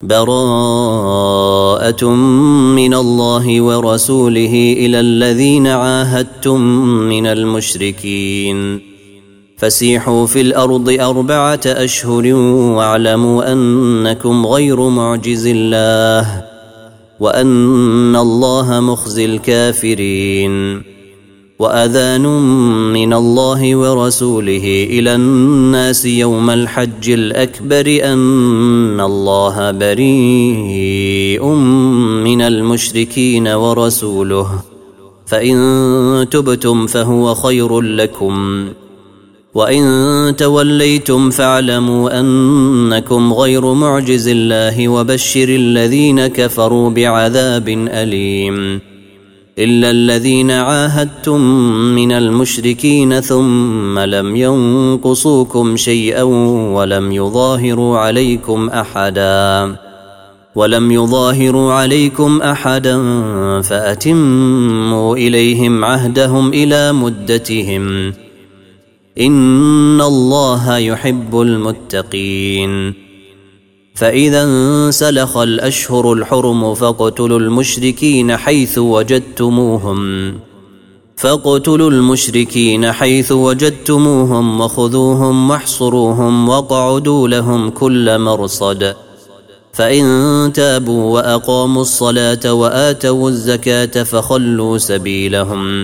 براءة من الله ورسوله إلى الذين عاهدتم من المشركين فسيحوا في الأرض 4 أشهر واعلموا أنكم غير معجز الله وأن الله مخزي الكافرين وأذان من الله ورسوله إلى الناس يوم الحج الأكبر أن الله بريء من المشركين ورسوله فإن تبتم فهو خير لكم وإن توليتم فاعلموا أنكم غير معجز الله وبشر الذين كفروا بعذاب أليم إلا الذين عاهدتم من المشركين ثم لم ينقصوكم شيئا ولم يظاهروا عليكم أحدا فأتموا إليهم عهدهم إلى مدتهم إن الله يحب المتقين فإذا انسلخ الأشهر الحرم فاقتلوا المشركين حيث وجدتموهم وخذوهم واحصروهم واقعدوا لهم كل مرصد فإن تابوا وأقاموا الصلاة وآتوا الزكاة فخلوا سبيلهم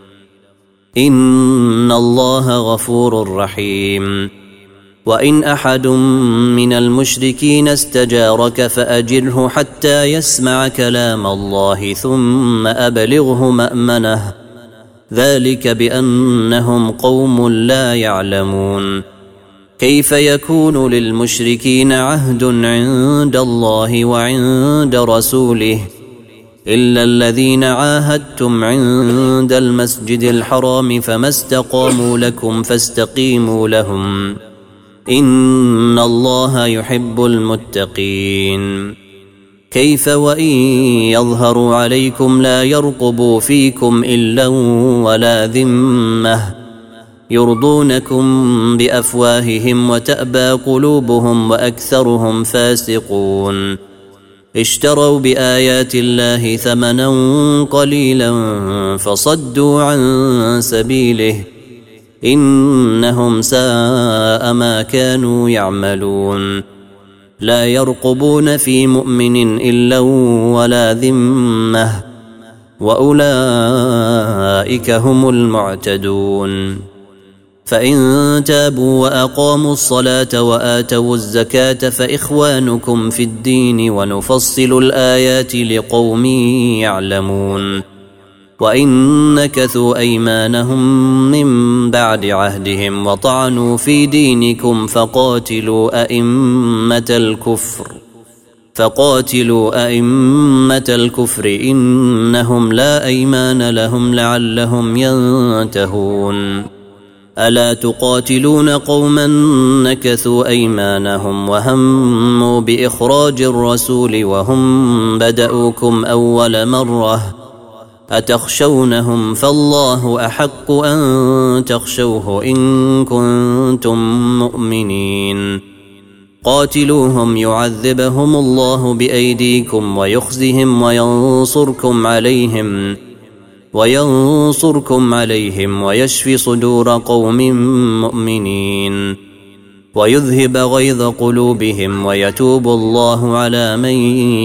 إن الله غفور رحيم وإن أحد من المشركين استجارك فأجره حتى يسمع كلام الله ثم أبلغه مأمنه ذلك بأنهم قوم لا يعلمون كيف يكون للمشركين عهد عند الله وعند رسوله إلا الذين عاهدتم عند المسجد الحرام فما استقاموا لكم فاستقيموا لهم إن الله يحب المتقين كيف وإن يظهروا عليكم لا يرقبوا فيكم إلا ولا ذمة يرضونكم بأفواههم وتأبى قلوبهم وأكثرهم فاسقون اشتروا بآيات الله ثمنا قليلا فصدوا عن سبيله إنهم ساء ما كانوا يعملون لا يرقبون في مؤمن إلا ولا ذمة وأولئك هم المعتدون فإن تابوا وأقاموا الصلاة وآتوا الزكاة فإخوانكم في الدين ونفصل الآيات لقوم يعلمون وإن نكثوا أيمانهم من بعد عهدهم وطعنوا في دينكم فقاتلوا أئمة الكفر إنهم لا أيمان لهم لعلهم ينتهون ألا تقاتلون قوما نكثوا أيمانهم وهموا بإخراج الرسول وهم بدأوكم أول مرة أتخشونهم فالله أحق أن تخشوه إن كنتم مؤمنين قاتلوهم يعذبهم الله بأيديكم ويخزهم وينصركم عليهم ويشفي صدور قوم مؤمنين ويذهب غيظ قلوبهم ويتوب الله على من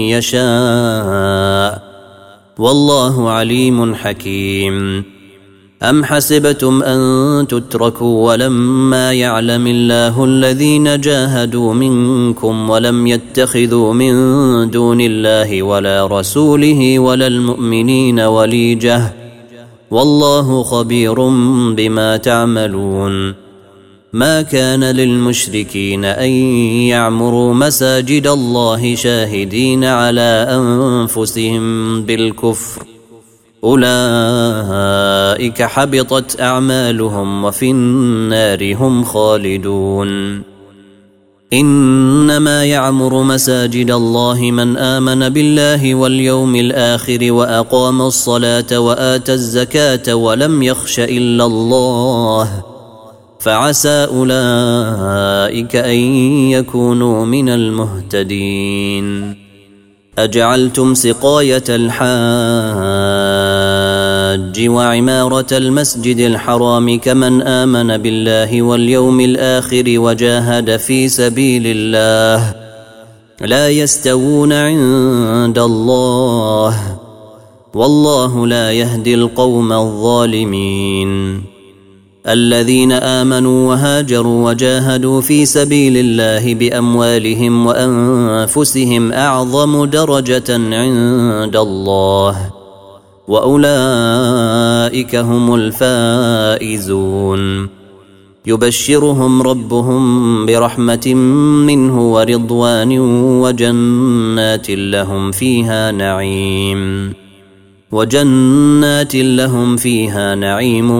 يشاء والله عليم حكيم أم حسبتم أن تتركوا ولما يعلم الله الذين جاهدوا منكم ولم يتخذوا من دون الله ولا رسوله ولا المؤمنين وليجة والله خبير بما تعملون ما كان للمشركين أن يعمروا مساجد الله شاهدين على أنفسهم بالكفر أولئك حبطت أعمالهم وفي النار هم خالدون إنما يعمر مساجد الله من آمن بالله واليوم الآخر وأقام الصلاة وآتى الزكاة ولم يخش إلا الله فعسى أولئك أن يكونوا من المهتدين. أجعلتم سقاية الحاج وعمارة المسجد الحرام كمن آمن بالله واليوم الآخر وجاهد في سبيل الله لا يستوون عند الله والله لا يهدي القوم الظالمين. الذين آمنوا وهاجروا وجاهدوا في سبيل الله بأموالهم وأنفسهم أعظم درجة عند الله وأولئك هم الفائزون. يبشرهم ربهم برحمة منه ورضوان وجنات لهم فيها نعيم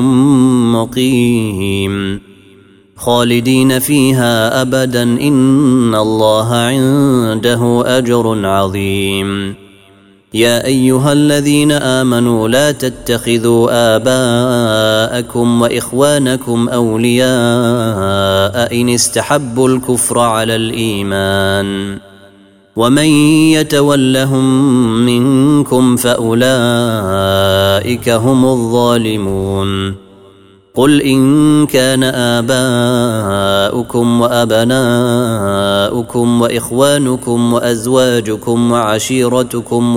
مقيم خالدين فيها أبدا إن الله عنده أجر عظيم. يا أيها الذين آمنوا لا تتخذوا آباءكم وإخوانكم أولياء إن استحبوا الكفر على الإيمان ومن يتولهم منكم فأولئك هم الظالمون. قل إن كان آباؤكم وأبناؤكم وإخوانكم وأزواجكم وعشيرتكم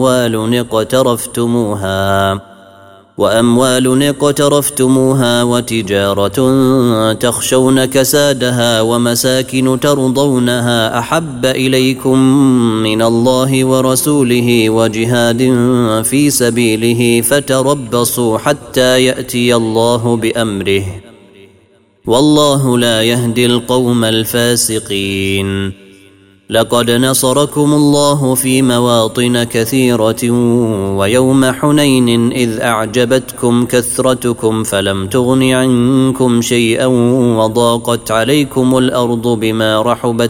وأموال اقترفتموها وتجارة تخشون كسادها ومساكن ترضونها أحب إليكم من الله ورسوله وجهاد في سبيله فتربصوا حتى يأتي الله بأمره والله لا يهدي القوم الفاسقين. لقد نصركم الله في مواطن كثيرة ويوم حنين إذ أعجبتكم كثرتكم فلم تغن عنكم شيئا وضاقت عليكم الأرض بما رحبت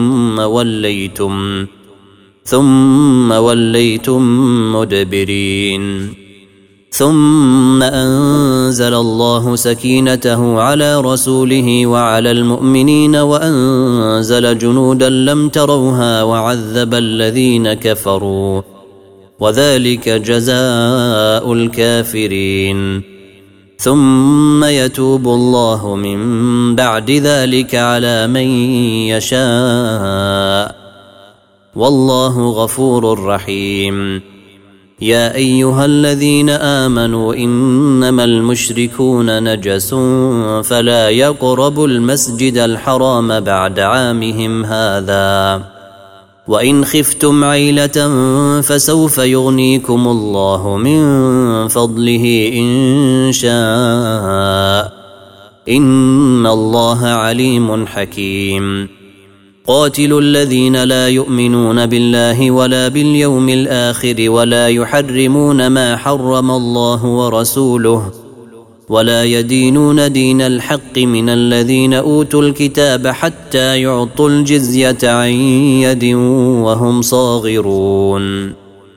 ثم وليتم مدبرين. ثم أنزل الله سكينته على رسوله وعلى المؤمنين وأنزل جنودا لم تروها وعذب الذين كفروا وذلك جزاء الكافرين. ثم يتوب الله من بعد ذلك على من يشاء والله غفور رحيم. يا أيها الذين آمنوا إنما المشركون نجس فلا يقربوا المسجد الحرام بعد عامهم هذا وإن خفتم عيلة فسوف يغنيكم الله من فضله إن شاء إن الله عليم حكيم. قاتلوا الذين لا يؤمنون بالله ولا باليوم الآخر ولا يحرمون ما حرم الله ورسوله ولا يدينون دين الحق من الذين أوتوا الكتاب حتى يعطوا الجزية عن يد وهم صاغرون.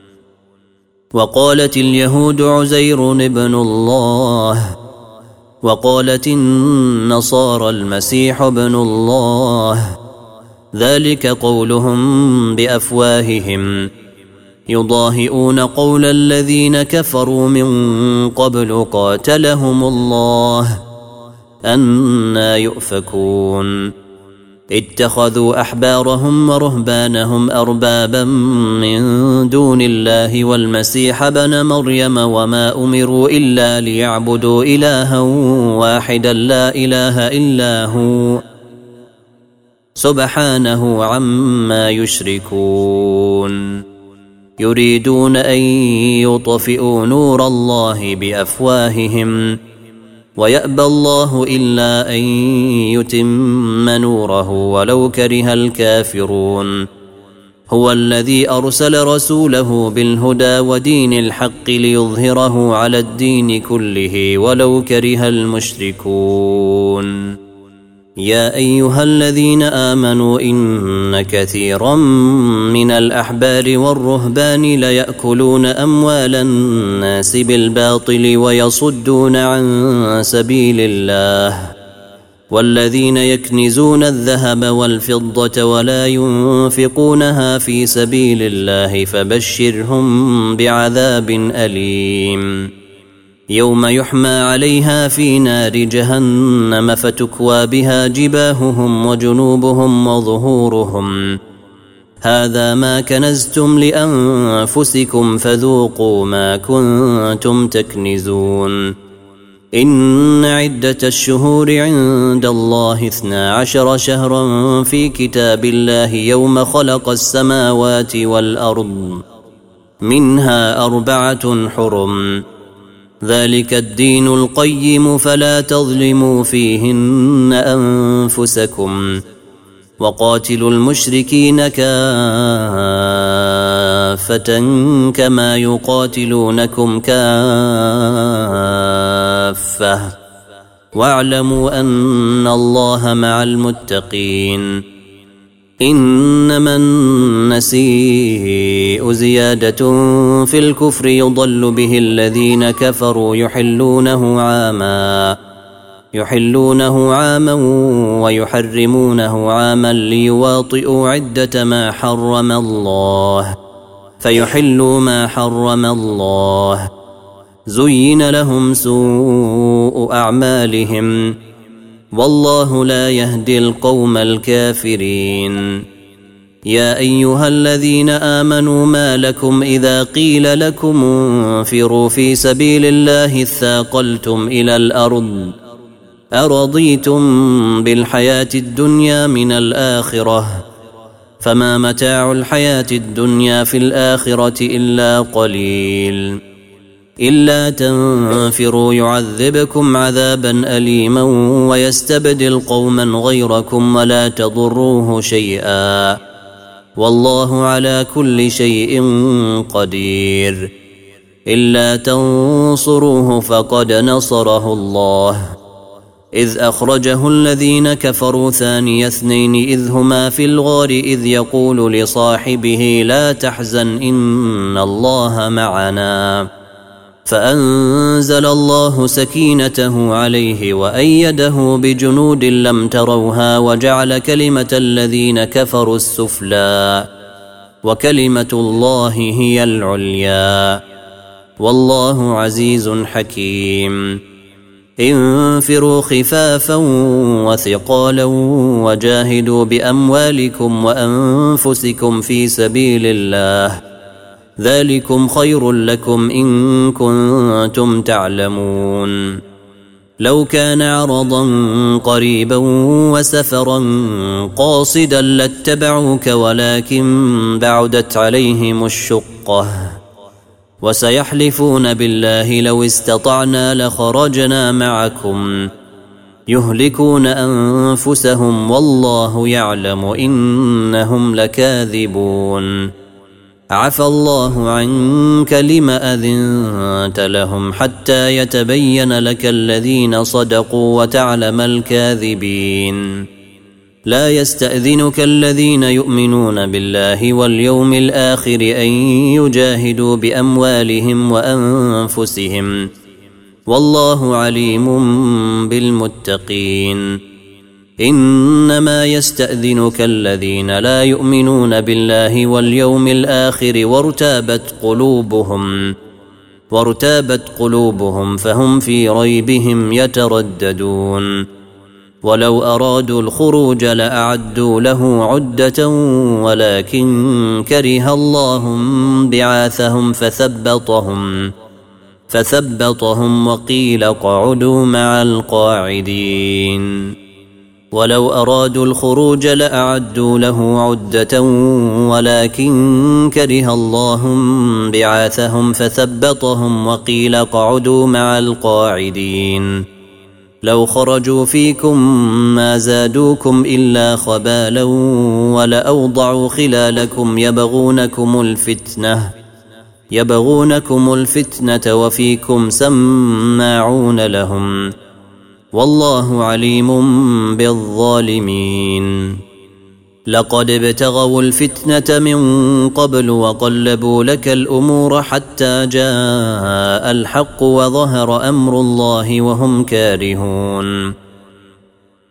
وقالت اليهود عزير ابن الله وقالت النصارى المسيح ابن الله ذلك قولهم بأفواههم يضاهئون قول الذين كفروا من قبل قاتلهم الله أنى يؤفكون. اتخذوا أحبارهم ورهبانهم أربابا من دون الله والمسيح ابن مريم وما أمروا إلا ليعبدوا إلها واحدا لا إله إلا هو سبحانه عما يشركون. يريدون أن يطفئوا نور الله بأفواههم ويأبى الله إلا أن يتم نوره ولو كره الكافرون. هو الذي أرسل رسوله بالهدى ودين الحق ليظهره على الدين كله ولو كره المشركون. يا أيها الذين آمنوا إن كثيرا من الأحبار والرهبان ليأكلون أموال الناس بالباطل ويصدون عن سبيل الله والذين يكنزون الذهب والفضة ولا ينفقونها في سبيل الله فبشرهم بعذاب أليم يوم يحمى عليها في نار جهنم فتكوى بها جباههم وجنوبهم وظهورهم هذا ما كنزتم لأنفسكم فذوقوا ما كنتم تكنزون إن عدة الشهور عند الله 12 شهرا في كتاب الله يوم خلق السماوات والأرض منها 4 حرم ذلك الدين القيم فلا تظلموا فيهن أنفسكم وقاتلوا المشركين كافة كما يقاتلونكم كافة واعلموا أن الله مع المتقين إنما النسيء زيادة في الكفر يضل به الذين كفروا يحلونه عاما ويحرمونه عاما ليواطئوا عدة ما حرم الله فيحلوا ما حرم الله زين لهم سوء أعمالهم والله لا يهدي القوم الكافرين يا أيها الذين آمنوا ما لكم إذا قيل لكم انفروا في سبيل الله اثاقلتم إلى الأرض أرضيتم بالحياة الدنيا من الآخرة فما متاع الحياة الدنيا في الآخرة إلا قليل إلا تنفروا يعذبكم عذابا أليما ويستبدل قوما غيركم ولا تضروه شيئا والله على كل شيء قدير إلا تنصروه فقد نصره الله إذ أخرجه الذين كفروا ثاني 2 إذ هما في الغار إذ يقول لصاحبه لا تحزن إن الله معنا فأنزل الله سكينته عليه وأيده بجنود لم تروها وجعل كلمة الذين كفروا السفلى وكلمة الله هي العليا والله عزيز حكيم انفروا خفافا وثقالا وجاهدوا بأموالكم وأنفسكم في سبيل الله ذلكم خير لكم إن كنتم تعلمون لو كان عرضا قريبا وسفرا قاصدا لاتبعوك ولكن بعدت عليهم الشقة وسيحلفون بالله لو استطعنا لخرجنا معكم يهلكون أنفسهم والله يعلم إنهم لكاذبون عفى الله عنك لما أذنت لهم حتى يتبين لك الذين صدقوا وتعلم الكاذبين لا يستأذنك الذين يؤمنون بالله واليوم الآخر أن يجاهدوا بأموالهم وأنفسهم والله عليم بالمتقين إنما يستأذنك الذين لا يؤمنون بالله واليوم الآخر وارتابت قلوبهم فهم في ريبهم يترددون ولو أرادوا الخروج لأعدوا له عدة ولكن كره الله بعاثهم فثبطهم وقيل اقعدوا مع القاعدين ولو أرادوا الخروج لأعدوا له عدة ولكن كره الله بعاثهم فثبطهم وقيل اقعدوا مع القاعدين لو خرجوا فيكم ما زادوكم إلا خبالا ولأوضعوا خلالكم يبغونكم الفتنة وفيكم سماعون لهم والله عليم بالظالمين لقد ابتغوا الفتنة من قبل وقلبوا لك الأمور حتى جاء الحق وظهر أمر الله وهم كارهون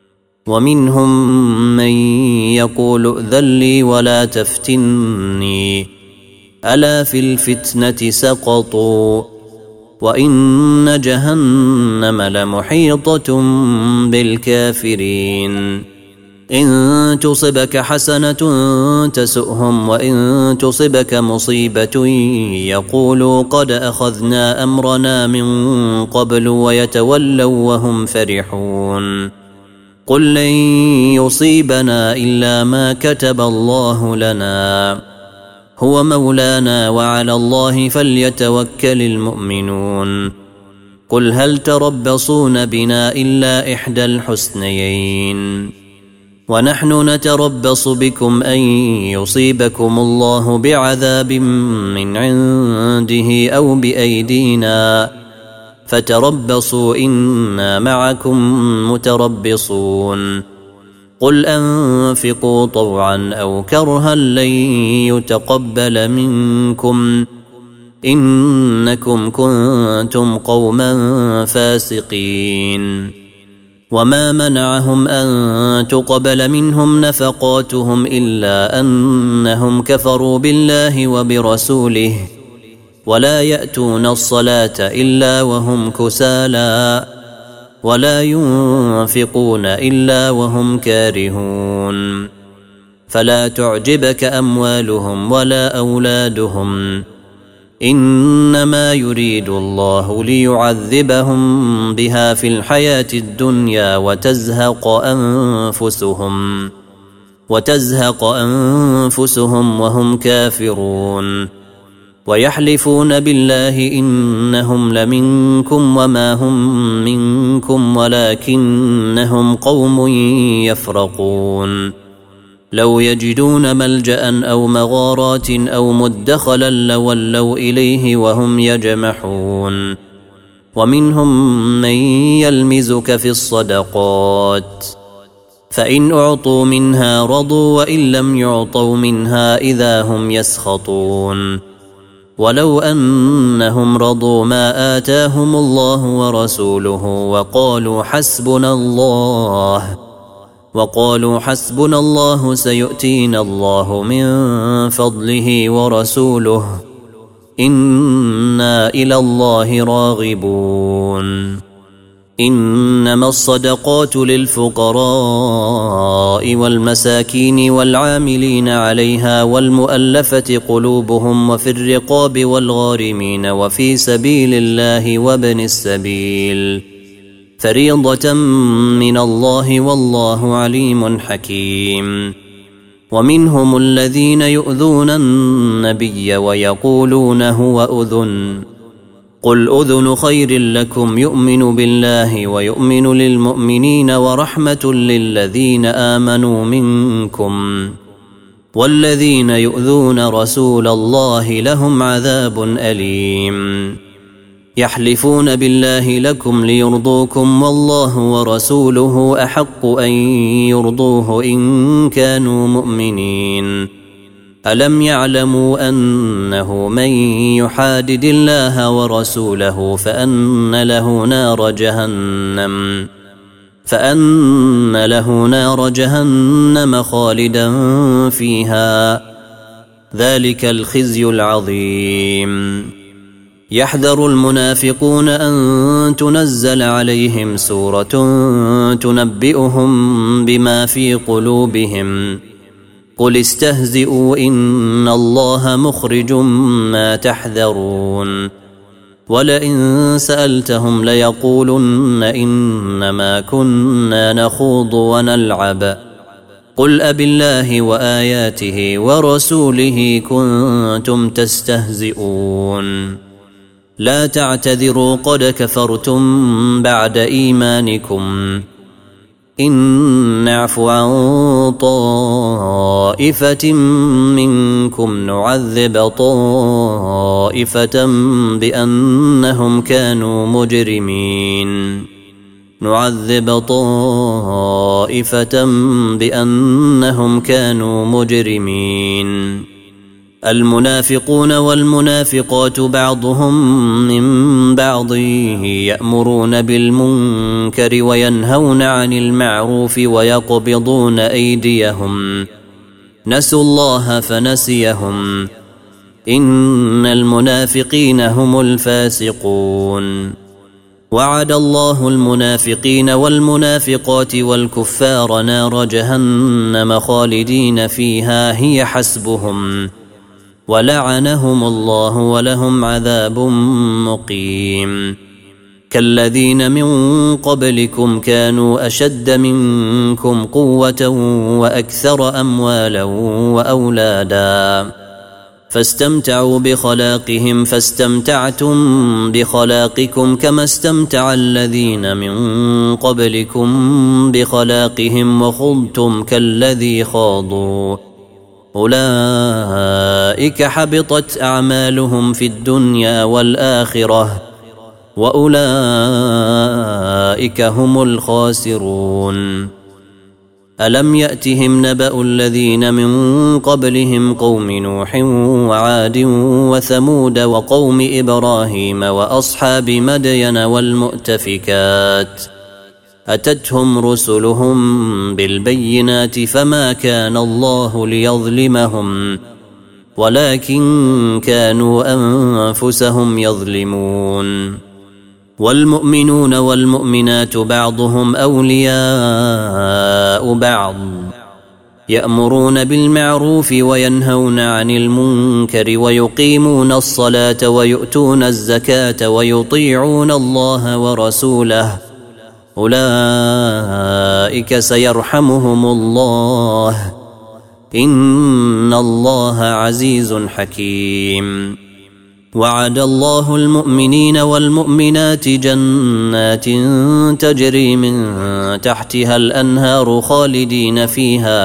ومنهم من يقول ائذن لي ولا تفتني ألا في الفتنة سقطوا وإن جهنم لمحيطة بالكافرين إن تصبك حسنة تسؤهم وإن تصبك مصيبة يقولوا قد أخذنا أمرنا من قبل ويتولوا وهم فرحون قل لن يصيبنا إلا ما كتب الله لنا هو مولانا وعلى الله فليتوكل المؤمنون قل هل تربصون بنا إلا إحدى الحسنيين ونحن نتربص بكم أن يصيبكم الله بعذاب من عنده أو بأيدينا فتربصوا إنا معكم متربصون قل أنفقوا طوعا أو كرها لن يتقبل منكم إنكم كنتم قوما فاسقين وما منعهم أن تقبل منهم نفقاتهم إلا أنهم كفروا بالله وبرسوله ولا يأتون الصلاة إلا وهم كسالى ولا ينفقون إلا وهم كارهون فلا تعجبك أموالهم ولا أولادهم إنما يريد الله ليعذبهم بها في الحياة الدنيا وتزهق أنفسهم وهم كافرون ويحلفون بالله إنهم لمنكم وما هم منكم ولكنهم قوم يفرقون لو يجدون ملجأ أو مغارات أو مدخلا لولوا إليه وهم يجمحون ومنهم من يلمزك في الصدقات فإن أعطوا منها رضوا وإن لم يعطوا منها إذا هم يسخطون ولو أنهم رضوا ما آتاهم الله ورسوله وقالوا حسبنا الله سيؤتينا الله من فضله ورسوله إنا إلى الله راغبون إنما الصدقات للفقراء والمساكين والعاملين عليها والمؤلفة قلوبهم وفي الرقاب والغارمين وفي سبيل الله وابن السبيل فريضة من الله والله عليم حكيم ومنهم الذين يؤذون النبي ويقولون هو أذن قل أذن خير لكم يؤمن بالله ويؤمن للمؤمنين ورحمة للذين آمنوا منكم والذين يؤذون رسول الله لهم عذاب أليم يحلفون بالله لكم ليرضوكم والله ورسوله أحق أن يرضوه إن كانوا مؤمنين ألم يعلموا أنه من يحادد الله ورسوله فأن له نار جهنم خالدا فيها ذلك الخزي العظيم يحذر المنافقون أن تنزل عليهم سورة تنبئهم بما في قلوبهم قل استهزئوا إن الله مخرج ما تحذرون ولئن سألتهم ليقولن إنما كنا نخوض ونلعب قل أبالله وآياته ورسوله كنتم تستهزئون لا تعتذروا قد كفرتم بعد إيمانكم إن نعف عن طائفة منكم نعذب طائفة بأنهم كانوا مجرمين المنافقون والمنافقات بعضهم من بعض يأمرون بالمنكر وينهون عن المعروف ويقبضون أيديهم نسوا الله فنسيهم إن المنافقين هم الفاسقون وعد الله المنافقين والمنافقات والكفار نار جهنم خالدين فيها هي حسبهم ولعنهم الله ولهم عذاب مقيم كالذين من قبلكم كانوا أشد منكم قوة وأكثر أموالا وأولادا فاستمتعوا بخلاقهم فاستمتعتم بخلاقكم كما استمتع الذين من قبلكم بخلاقهم وخضتم كالذي خاضوا أولئك حبطت أعمالهم في الدنيا والآخرة وأولئك هم الخاسرون ألم يأتهم نبأ الذين من قبلهم قوم نوح وعاد وثمود وقوم إبراهيم وأصحاب مدين والمؤتفكات أتتهم رسلهم بالبينات فما كان الله ليظلمهم ولكن كانوا أنفسهم يظلمون والمؤمنون والمؤمنات بعضهم أولياء بعض يأمرون بالمعروف وينهون عن المنكر ويقيمون الصلاة ويؤتون الزكاة ويطيعون الله ورسوله أولئك سيرحمهم الله إن الله عزيز حكيم وعد الله المؤمنين والمؤمنات جنات تجري من تحتها الأنهار خالدين فيها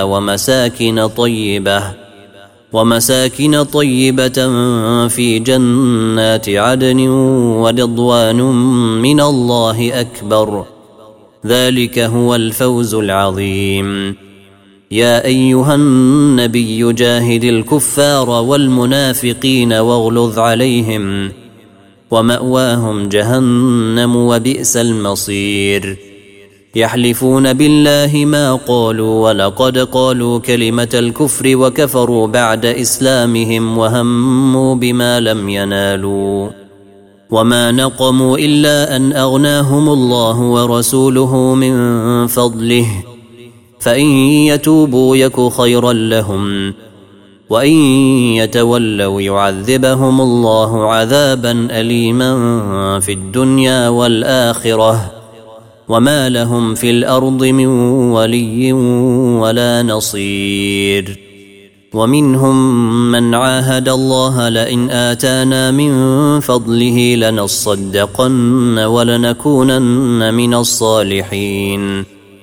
ومساكن طيبة في جنات عدن ورضوان من الله أكبر ذلك هو الفوز العظيم يا أيها النبي جاهد الكفار والمنافقين واغلظ عليهم ومأواهم جهنم وبئس المصير يحلفون بالله ما قالوا ولقد قالوا كلمة الكفر وكفروا بعد إسلامهم وهموا بما لم ينالوا وما نقموا إلا أن أغناهم الله ورسوله من فضله فإن يتوبوا يك خيرا لهم وإن يتولوا يعذبهم الله عذابا أليما في الدنيا والآخرة وما لهم في الأرض من ولي ولا نصير ومنهم من عاهد الله لئن آتانا من فضله لنصدقن ولنكونن من الصالحين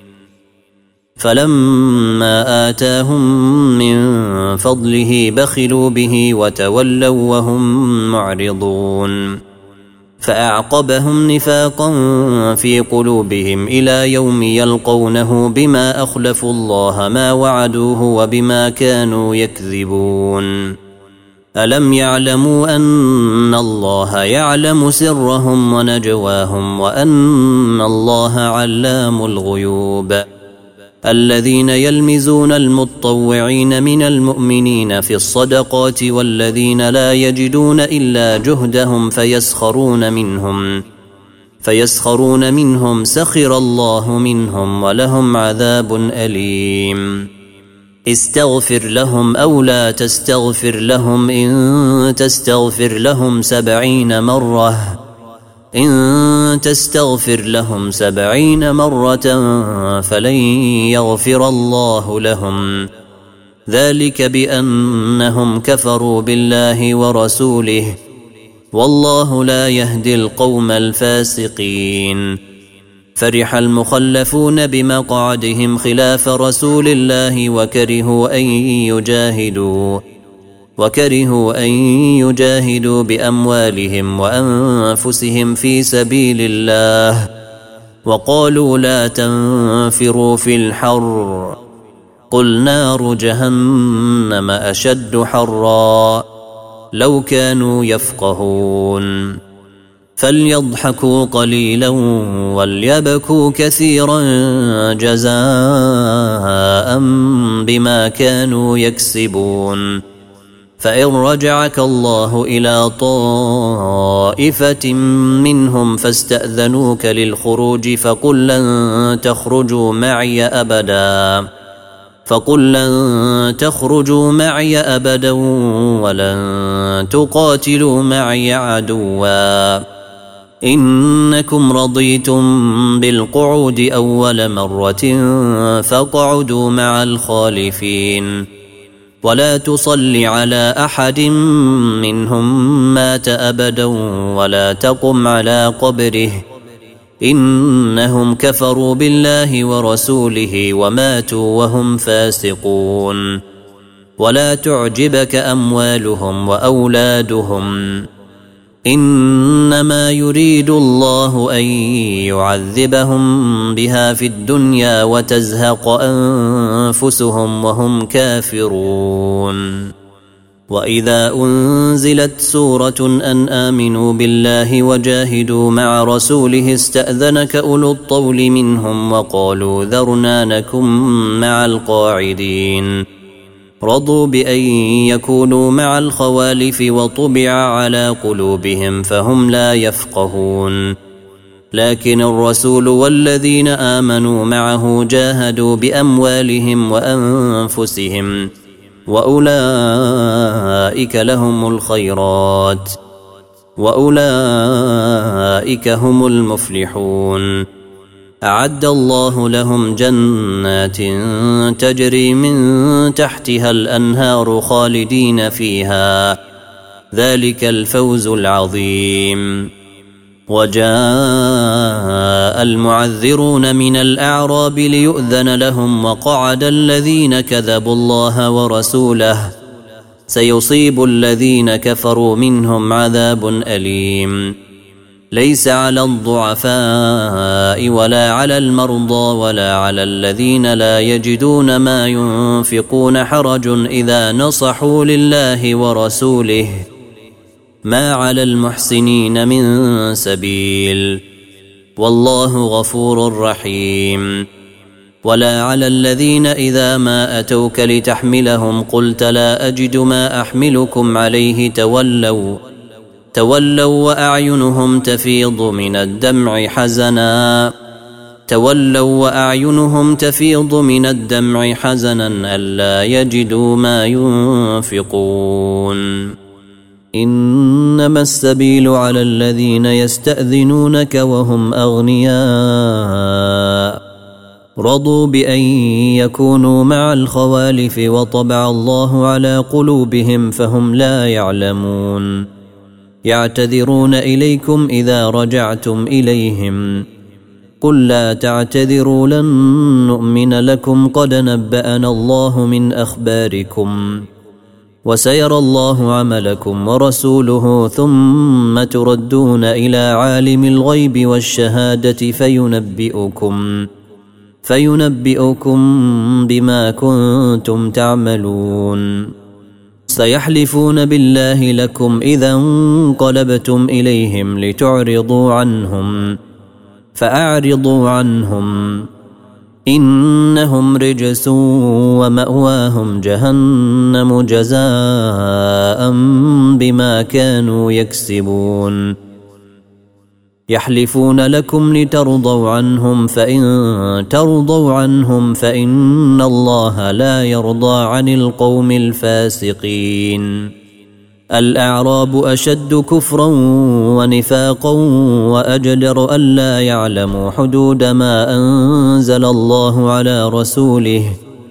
فلما آتاهم من فضله بخلوا به وتولوا وهم معرضون فأعقبهم نفاقا في قلوبهم إلى يوم يلقونه بما أخلفوا الله ما وعدوه وبما كانوا يكذبون ألم يعلموا أن الله يعلم سرهم ونجواهم وأن الله علام الغيوب الذين يلمزون المتطوعين من المؤمنين في الصدقات والذين لا يجدون إلا جهدهم فيسخرون منهم سخر الله منهم ولهم عذاب أليم استغفر لهم أو لا تستغفر لهم إن تستغفر لهم 70 مرة إن تستغفر لهم 70 مرة فلن يغفر الله لهم ذلك بأنهم كفروا بالله ورسوله والله لا يهدي القوم الفاسقين فرح المخلفون بمقعدهم خلاف رسول الله وكرهوا أن يجاهدوا بأموالهم وأنفسهم في سبيل الله وقالوا لا تنفروا في الحر قل نار جهنم أشد حرا لو كانوا يفقهون فليضحكوا قليلا وليبكوا كثيرا جزاء بما كانوا يكسبون فإن رجعك الله إلى طائفة منهم فاستأذنوك للخروج فقل لن تخرجوا معي أبدا ولن تقاتلوا معي عدوا إنكم رضيتم بالقعود أول مرة فاقعدوا مع الخالفين ولا تصل على أحد منهم مات أبدا ولا تقم على قبره إنهم كفروا بالله ورسوله وماتوا وهم فاسقون ولا تعجبك أموالهم وأولادهم إنما يريد الله أن يعذبهم بها في الدنيا وتزهق أنفسهم وهم كافرون وإذا أنزلت سورة أن آمنوا بالله وجاهدوا مع رسوله استأذنك أولو الطول منهم وقالوا ذرنا نكن مع القاعدين رضوا بأن يكونوا مع الخوالف وطبع على قلوبهم فهم لا يفقهون لكن الرسول والذين آمنوا معه جاهدوا بأموالهم وأنفسهم وأولئك لهم الخيرات وأولئك هم المفلحون أعد الله لهم جنات تجري من تحتها الأنهار خالدين فيها ذلك الفوز العظيم وجاء المعذرون من الأعراب ليؤذن لهم وقعد الذين كذبوا الله ورسوله سيصيب الذين كفروا منهم عذاب أليم ليس على الضعفاء ولا على المرضى ولا على الذين لا يجدون ما ينفقون حرج إذا نصحوا لله ورسوله ما على المحسنين من سبيل والله غفور رحيم ولا على الذين إذا ما أتوك لتحملهم قلت لا أجد ما أحملكم عليه تولوا وأعينهم تفيض من الدمع حزنا ألا يجدوا ما ينفقون إنما السبيل على الذين يستأذنونك وهم أغنياء رضوا بأن يكونوا مع الخوالف وطبع الله على قلوبهم فهم لا يعلمون يعتذرون إليكم إذا رجعتم إليهم قل لا تعتذروا لن نؤمن لكم قد نبأنا الله من أخباركم وسيرى الله عملكم ورسوله ثم تردون إلى عالم الغيب والشهادة فينبئكم بما كنتم تعملون سيحلفون بالله لكم إذا انقلبتم إليهم لتعرضوا عنهم فأعرضوا عنهم إنهم رجس ومأواهم جهنم جزاء بما كانوا يكسبون يحلفون لكم لترضوا عنهم فإن ترضوا عنهم فإن الله لا يرضى عن القوم الفاسقين الأعراب أشد كفرا ونفاقا وأجدر ألا يعلموا حدود ما أنزل الله على رسوله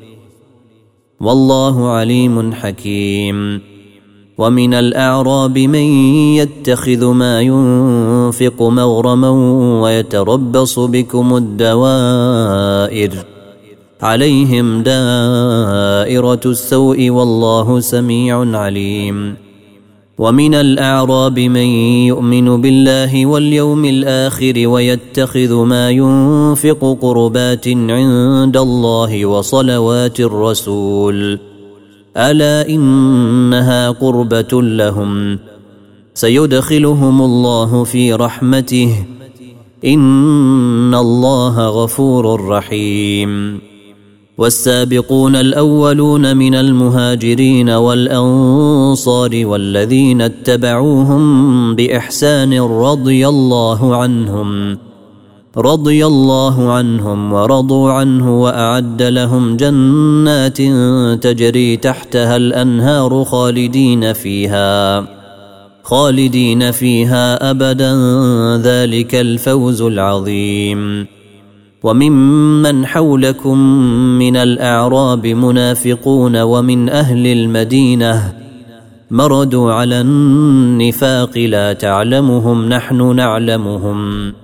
والله عليم حكيم ومن الأعراب من يتخذ ما ينفق مغرما ويتربص بكم الدوائر عليهم دائرة السوء والله سميع عليم ومن الأعراب من يؤمن بالله واليوم الآخر ويتخذ ما ينفق قربات عند الله وصلوات الرسول ألا إنها قربة لهم سيدخلهم الله في رحمته إن الله غفور رحيم. والسابقون الأولون من المهاجرين والأنصار والذين اتبعوهم بإحسان رضي الله عنهم ورضوا عنه وأعد لهم جنات تجري تحتها الأنهار خالدين فيها أبدا ذلك الفوز العظيم. وممن حولكم من الأعراب منافقون ومن أهل المدينة مردوا على النفاق لا تعلمهم نحن نعلمهم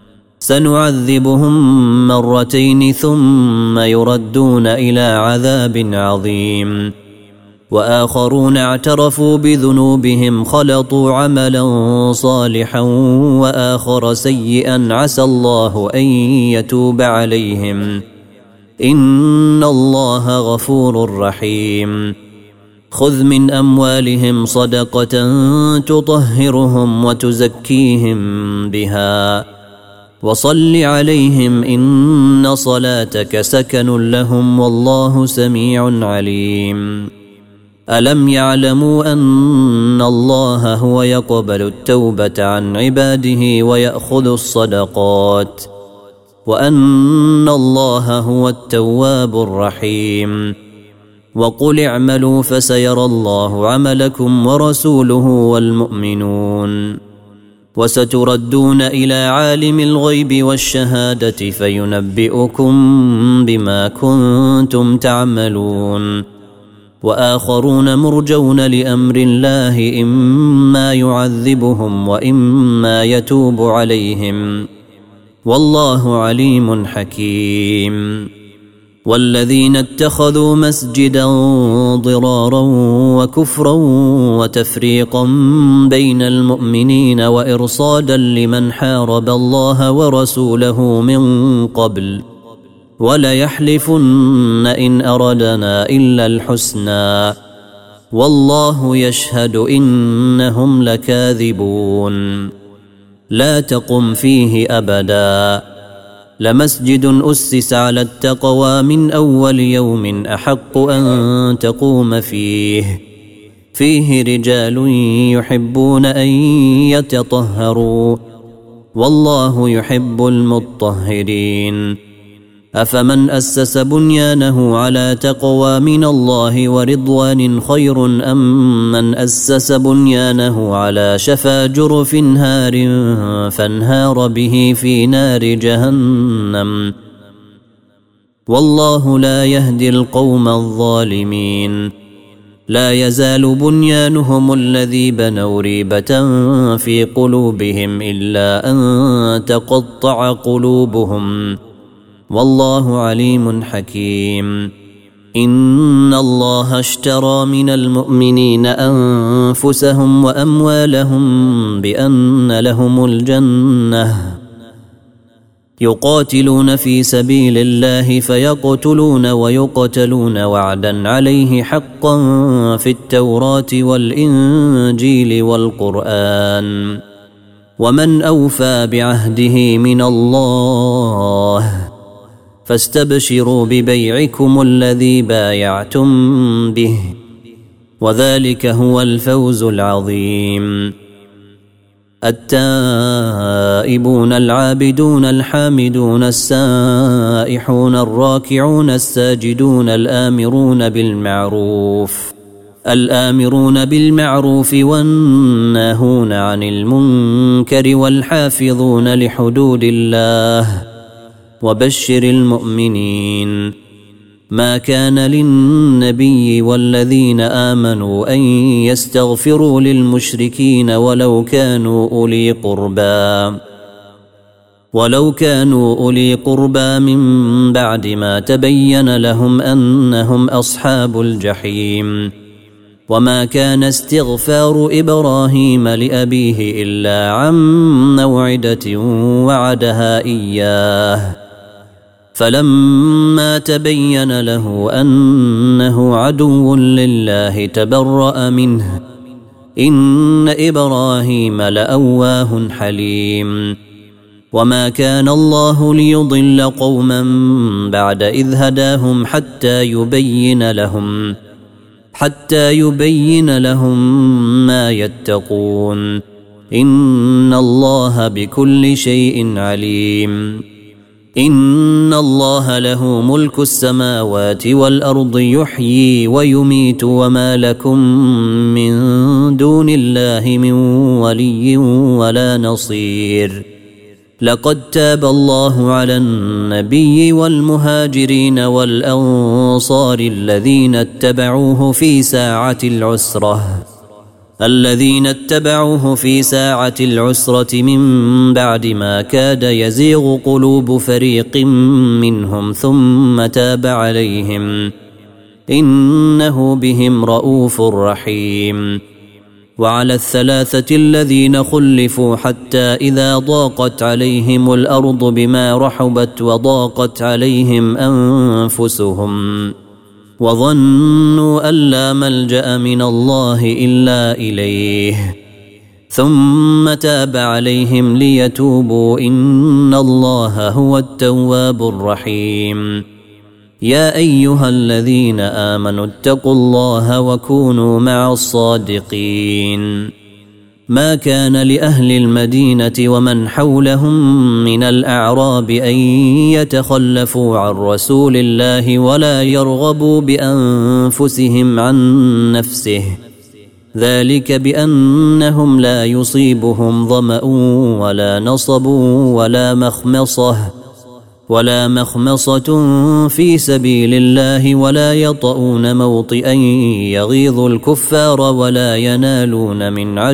سنعذبهم مرتين ثم يردون إلى عذاب عظيم. وآخرون اعترفوا بذنوبهم خلطوا عملا صالحا وآخر سيئا عسى الله أن يتوب عليهم إن الله غفور رحيم. خذ من أموالهم صدقة تطهرهم وتزكيهم بها وصل عليهم إن صلاتك سكن لهم والله سميع عليم. ألم يعلموا أن الله هو يقبل التوبة عن عباده ويأخذ الصدقات وأن الله هو التواب الرحيم. وقل اعملوا فسيرى الله عملكم ورسوله والمؤمنون وستردون إلى عالم الغيب والشهادة فينبئكم بما كنتم تعملون. وآخرون مرجون لأمر الله إما يعذبهم وإما يتوب عليهم والله عليم حكيم. والذين اتخذوا مسجدا ضرارا وكفرا وتفريقا بين المؤمنين وإرصادا لمن حارب الله ورسوله من قبل وليحلفن إن أردنا إلا الحسنى والله يشهد إنهم لكاذبون. لا تقم فيه أبدا لمسجد أسس على التقوى من أول يوم أحق أن تقوم فيه رجال يحبون أن يتطهروا والله يحب المطهرين. أفمن أسس بنيانه على تقوى من الله ورضوان خير أم من أسس بنيانه على شفا جرف هار فانهار به في نار جهنم والله لا يهدي القوم الظالمين. لا يزال بنيانهم الذي بنوا ريبة في قلوبهم إلا أن تقطع قلوبهم والله عليم حكيم. إن الله اشترى من المؤمنين أنفسهم وأموالهم بأن لهم الجنة يقاتلون في سبيل الله فيقتلون ويقتلون وعدا عليه حقا في التوراة والإنجيل والقرآن ومن أوفى بعهده من الله فاستبشروا ببيعكم الذي بايعتم به وذلك هو الفوز العظيم. التائبون العابدون الحامدون السائحون الراكعون الساجدون الآمرون بالمعروف والناهون عن المنكر والحافظون لحدود الله وبشر المؤمنين. ما كان للنبي والذين آمنوا أن يستغفروا للمشركين ولو كانوا أولي قربى من بعد ما تبين لهم أنهم أصحاب الجحيم. وما كان استغفار إبراهيم لأبيه إلا عن موعدة وعدها إياه فلما تبين له أنه عدو لله تبرأ منه إن إبراهيم لأواه حليم وما كان الله ليضل قوما بعد إذ هداهم حتى يبين لهم ما يتقون إن الله بكل شيء عليم إن الله له ملك السماوات والأرض يحيي ويميت وما لكم من دون الله من ولي ولا نصير لقد تاب الله على النبي والمهاجرين والأنصار الذين اتبعوه في ساعة العسرة من بعد ما كاد يزيغ قلوب فريق منهم ثم تاب عليهم إنه بهم رؤوف رحيم وعلى الثلاثة الذين خلفوا حتى إذا ضاقت عليهم الأرض بما رحبت وضاقت عليهم أنفسهم وظنوا أن لا ملجأ من الله إلا إليه ثم تاب عليهم ليتوبوا إن الله هو التواب الرحيم يا أيها الذين آمنوا اتقوا الله وكونوا مع الصادقين ما كان لأهل المدينة ومن حولهم من الأعراب أن يتخلفوا عن رسول الله ولا يرغبوا بأنفسهم عن نفسه ذلك بأنهم لا يصيبهم ظمأ ولا نصب ولا مخمصة في سبيل الله ولا يطؤون موطئا يغيظ الكفار ولا ينالون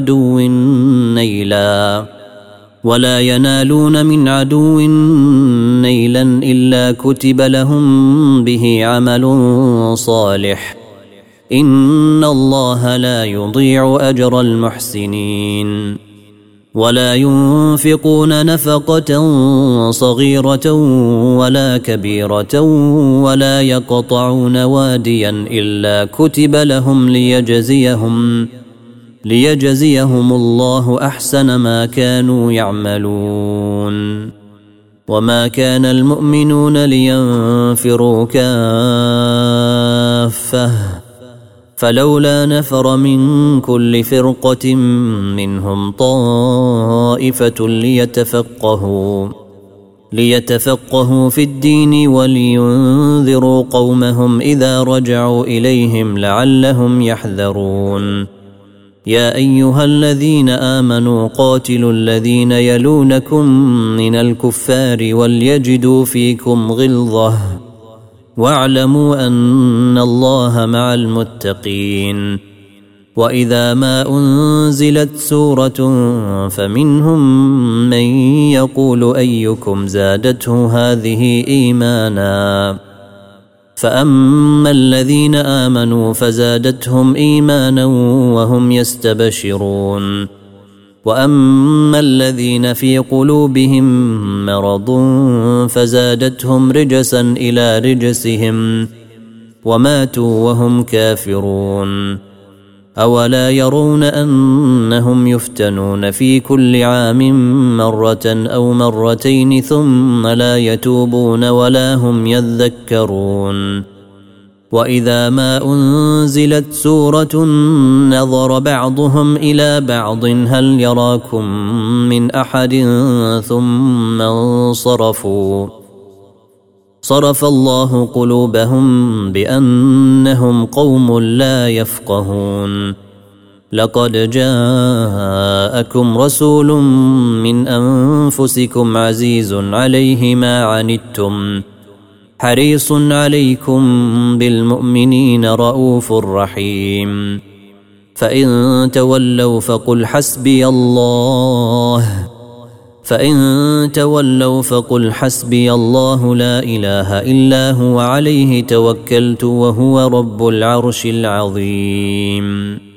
من عدو نيلا إلا كتب لهم به عمل صالح إن الله لا يضيع أجر المحسنين ولا ينفقون نفقة صغيرة ولا كبيرة ولا يقطعون واديا إلا كتب لهم ليجزيهم الله أحسن ما كانوا يعملون وما كان المؤمنون لينفروا كافة فلولا نفر من كل فرقة منهم طائفة ليتفقهوا في الدين ولينذروا قومهم إذا رجعوا إليهم لعلهم يحذرون يا أيها الذين آمنوا قاتلوا الذين يلونكم من الكفار وليجدوا فيكم غلظة واعلموا أن الله مع المتقين وإذا ما أنزلت سورة فمنهم من يقول أيكم زادته هذه إيمانا فأما الذين آمنوا فزادتهم إيمانا وهم يستبشرون وأما الذين في قلوبهم مرض فزادتهم رجسا إلى رجسهم وماتوا وهم كافرون أولا يرون أنهم يفتنون في كل عام مرة أو مرتين ثم لا يتوبون ولا هم يذكرون وإذا ما أنزلت سورة نظر بعضهم إلى بعض هل يراكم من أحد ثم انصرفوا صرف الله قلوبهم بأنهم قوم لا يفقهون لقد جاءكم رسول من أنفسكم عزيز عليه ما عنتم حريص عليكم بالمؤمنين رؤوف رحيم فإن تولوا فقل حسبي الله فإن تولوا فقل حسبي الله لا إله إلا هو عليه توكلت وهو رب العرش العظيم.